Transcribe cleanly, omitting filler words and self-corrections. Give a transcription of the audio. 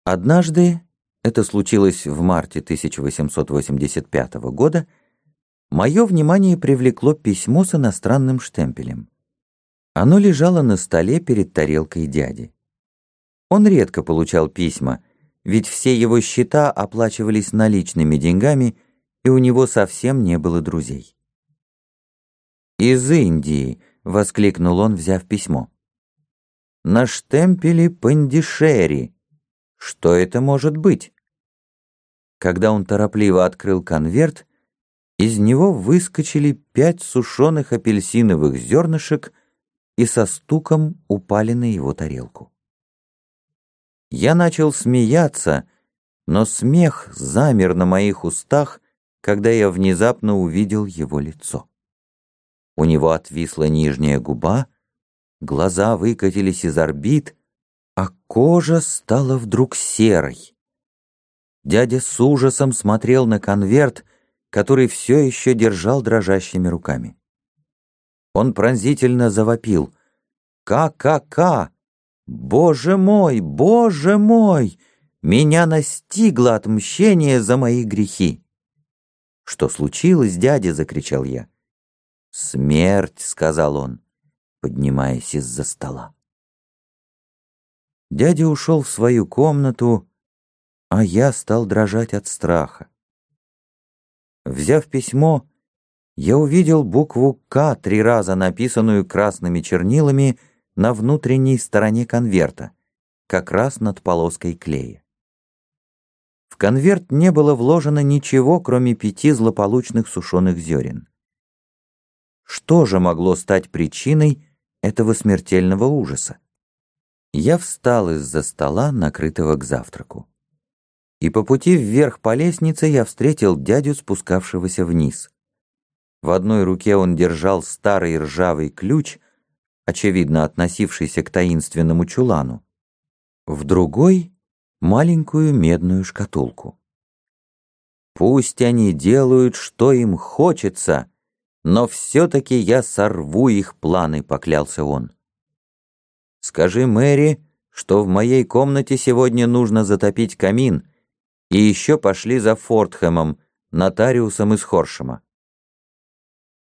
Однажды, это случилось в марте 1885 года, мое внимание привлекло письмо с иностранным штемпелем. Оно лежало на столе перед тарелкой дяди. Он редко получал письма, ведь все его счета оплачивались наличными деньгами, и у него совсем не было друзей. «Из Индии!» — воскликнул он, взяв письмо. «На штемпеле Пандишери. Что это может быть?» Когда он торопливо открыл конверт, из него выскочили 5 сушеных апельсиновых зернышек и со стуком упали на его тарелку. Я начал смеяться, но смех замер на моих устах, когда я внезапно увидел его лицо. У него отвисла нижняя губа, глаза выкатились из орбит, а кожа стала вдруг серой. Дядя с ужасом смотрел на конверт, который все еще держал дрожащими руками. Он пронзительно завопил: «Ка-ка-ка! Боже мой, Боже мой! Меня настигло отмщение за мои грехи!» «Что случилось, дядя?» — закричал я. «Смерть!» — сказал он, поднимаясь из-за стола. Дядя ушел в свою комнату, а я стал дрожать от страха. Взяв письмо, я увидел букву «К», 3 раза написанную красными чернилами на внутренней стороне конверта, как раз над полоской клея. В конверт не было вложено ничего, кроме 5 злополучных сушеных зерен. Что же могло стать причиной этого смертельного ужаса? Я встал из-за стола, накрытого к завтраку. И по пути вверх по лестнице я встретил дядю, спускавшегося вниз. В одной руке он держал старый ржавый ключ, очевидно относившийся к таинственному чулану, в другой — маленькую медную шкатулку. «Пусть они делают, что им хочется, но все-таки я сорву их планы», — поклялся он. «Скажи Мэри, что в моей комнате сегодня нужно затопить камин, и еще пошли за Фортхэмом, нотариусом из Хоршема.